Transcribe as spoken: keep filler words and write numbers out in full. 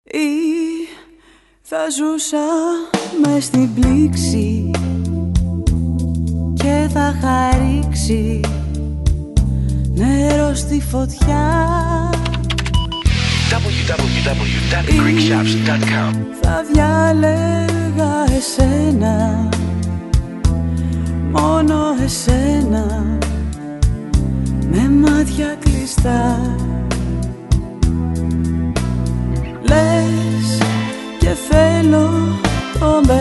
Ή θα ζούσα μες στην πλήξη και θα χαρίξει νερό στη φωτιά. double-u double-u double-u dot greek shops dot com. Θα διάλεγα εσένα, μόνο εσένα, με μάτια κλειστά. Λες και θέλω τον